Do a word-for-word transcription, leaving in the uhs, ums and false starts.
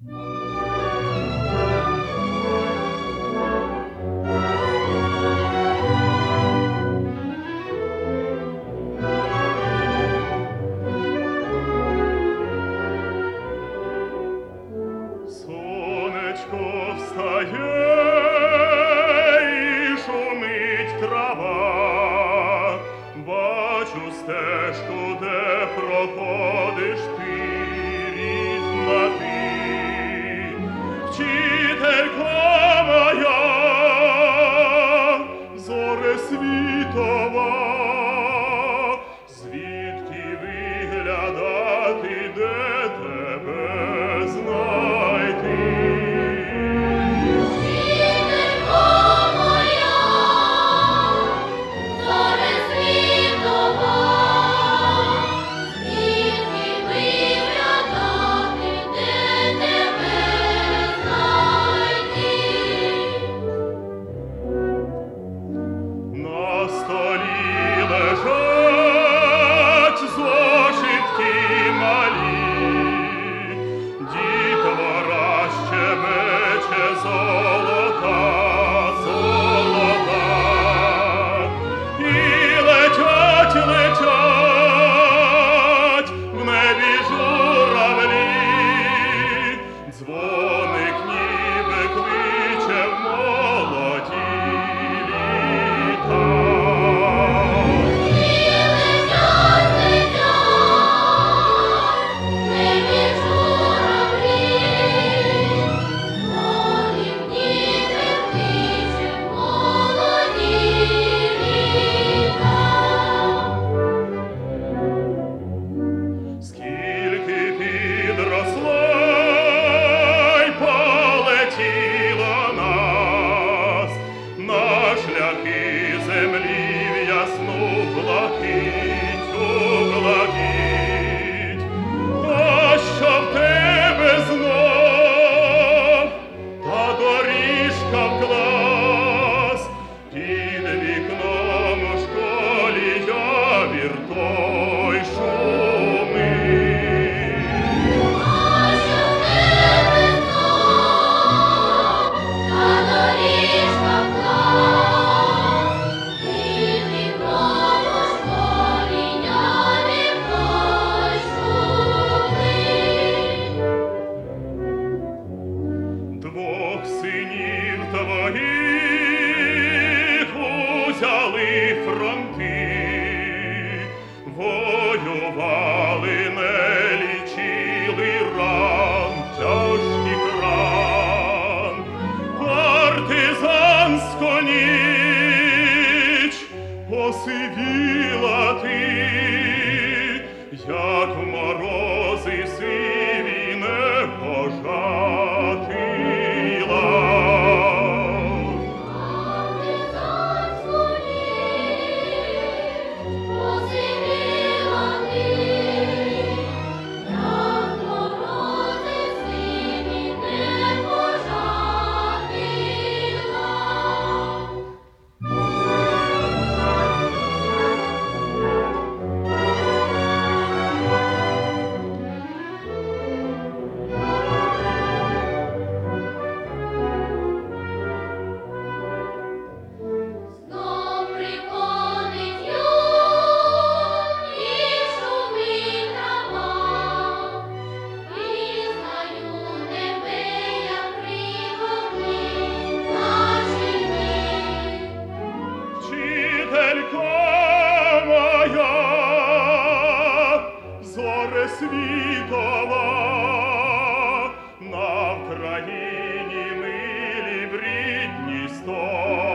Сонечко встає і шумить трава, бачу стежку, де проходиш ти, рідна ти, вчителька моя, зоре світова, звідки виглядати, де тебе знайти? На столі лежать зошитки малі, дітвора щебече золота, золота. І летять, летять в небі журавлі, дзвоник ніби кличе в молоді. Скільки підросло й полетіло нас на шляхи землі в ясну блакить, у блакить. А що в тебе знов та доріжка в клас, під вікном у школі явір той шумить. Двох синів твоїх узяли фронти, воювали, не лічили ран, тяжких ран. Партизанську ніч посивіла ти, як морози сиві не пожатила. Зоре світова, на Вкраїні милі в рідній стороні.